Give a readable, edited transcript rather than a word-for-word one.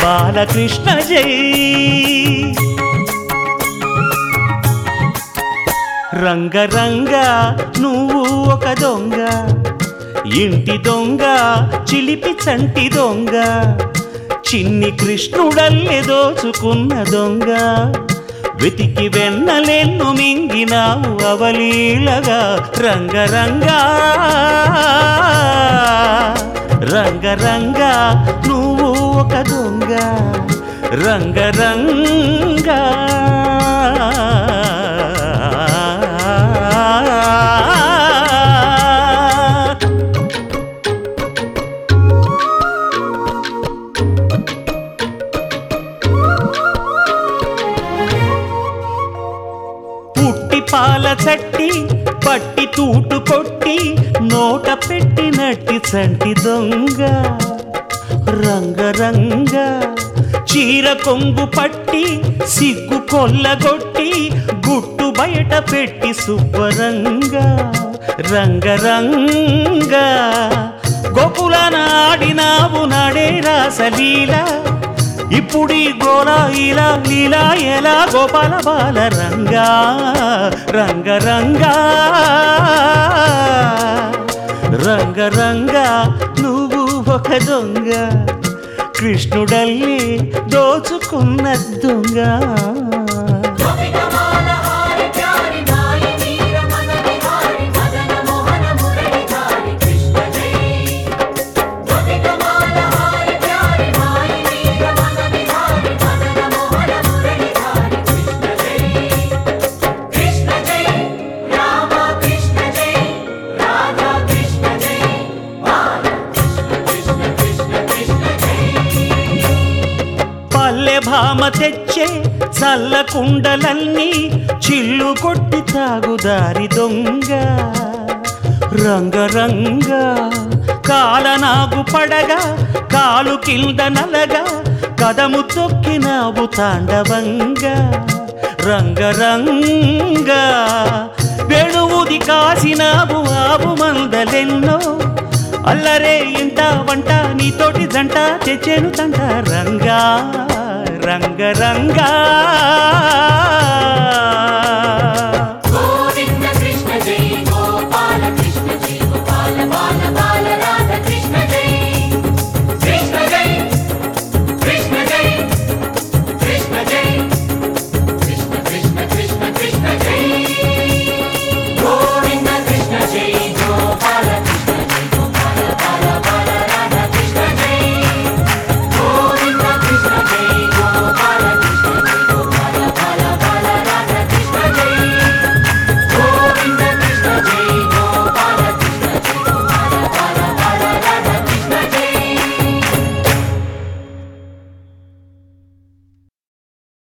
బాలకృష్ణ జై. రంగరంగ నువ్వు ఒక దొంగ, ఇంటి దొంగ చిలిపి చంటి దొంగ, చిన్ని కృష్ణుడల్లె దోచుకున్న దొంగ, వెతికి వెన్నలెన్ను మింగినావు అవలీలగా. రంగరంగ రంగరంగ నువ్వు ఒక దొంగ, రంగరంగ. పాల చట్టి పట్టి తూటు కొట్టి నోట పెట్టినట్టి చంటి దొంగ, రంగరంగ. చీర కొంగు పట్టి సిగ్గు కొల్లగొట్టి గుట్టు బయట పెట్టి శుభ్రంగ, రంగరంగ. గోకులాన ఆడినావు నాడే రాసలీల, ఇప్పుడీ గోలా ఇలా లీలా ఎలా గోపాల బాల రంగా, రంగరంగా రంగరంగా నువ్వు ఒక దొంగ, కృష్ణుడల్లి దోచుకున్న దొంగ. భామ తెచ్చే చల్ల కుండలన్నీ చిల్లు కొట్టి తాగుదారి దొంగ, రంగరంగ. కాలనాగు పడగా కాలు కింద నలగా కదము తొక్కినావు తాండవంగా, రంగరంగ. వేణువుది కాసినావు ఆవు మందలెన్నో, అల్లరే ఇంట వంట నీతోటి జంట తెచ్చేను తంట రంగా, రంగరంగా.